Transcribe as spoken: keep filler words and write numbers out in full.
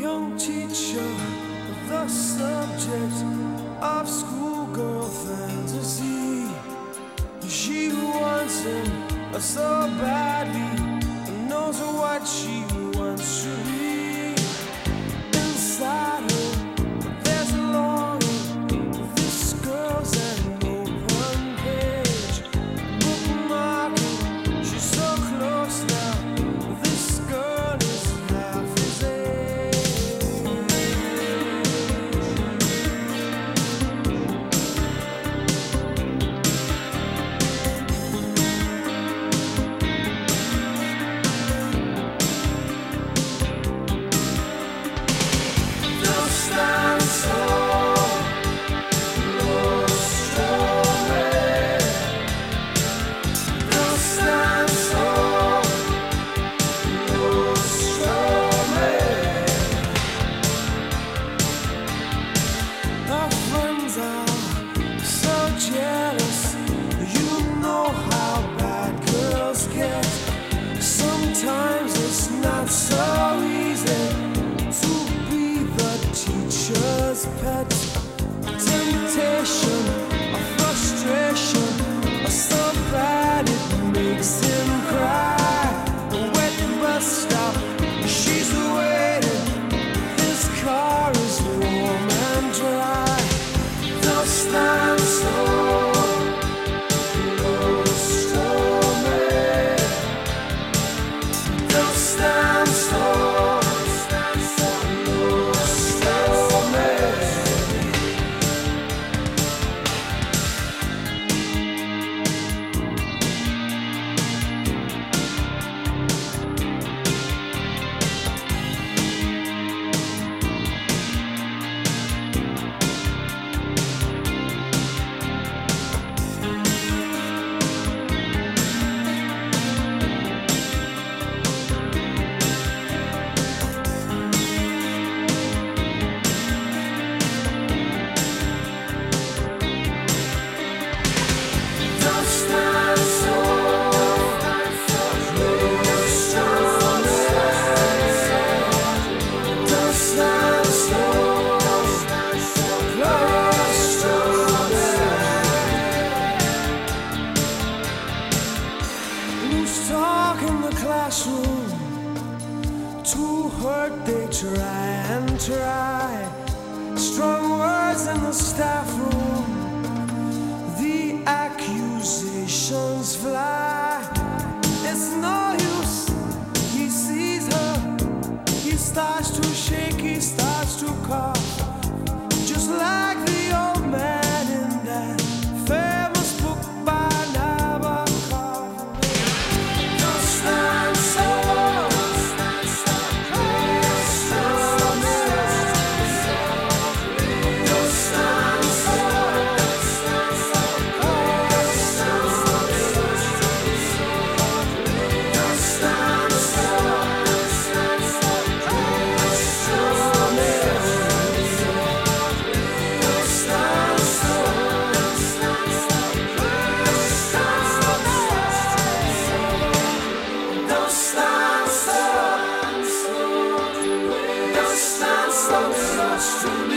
young teacher of the subject of schoolgirl fantasy. She wants him so badly and knows what she wants to be. Inside her, there's a longing. This girl's an open page, bookmarking. She's so close now. This girl is half his age. Don't stand so close to me. Don't stand so close to me. Our friends are so jealous. You know how bad girls get. Sometimes it's not so easy to be the teacher's pet. Temptation, a frustration, so bad it makes him cry. A wet bus stop, she's waiting. His car is warm and dry. Don't stand so close to me. Don't stand so close to me. Don't stand so close to me. Don't stand so close to me. Who's talk in the classroom? To hurt they try and try. Strong words in the staff room. The accusations fly. It's no use. He sees her. He starts to shake. He starts to cough. Just like the old man in that famous book by Nabokov. Don't stand so close to me. Don't stand so close to me. Don't stand so close to me. Don't stand so Don't stand so Don't stand so close to me.